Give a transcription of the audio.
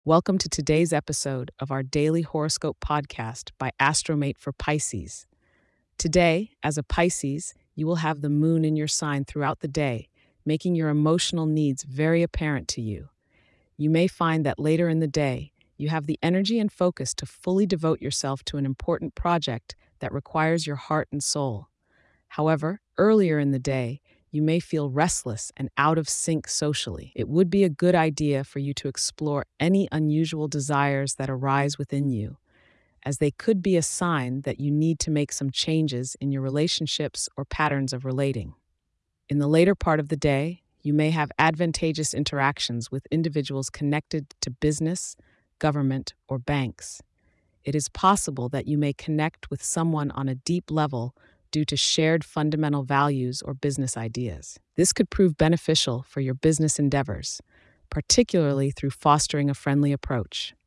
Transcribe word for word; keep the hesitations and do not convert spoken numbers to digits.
Welcome to today's episode of our daily horoscope podcast by Astromate for Pisces. Today, as a Pisces, you will have the moon in your sign throughout the day, making your emotional needs very apparent to you. You may find that later in the day, you have the energy and focus to fully devote yourself to an important project that requires your heart and soul. However, earlier in the day, you may feel restless and out of sync socially. It would be a good idea for you to explore any unusual desires that arise within you, as they could be a sign that you need to make some changes in your relationships or patterns of relating. In the later part of the day, you may have advantageous interactions with individuals connected to business, government, or banks. It is possible that you may connect with someone on a deep level due to shared fundamental values or business ideas. This could prove beneficial for your business endeavors, particularly through fostering a friendly approach.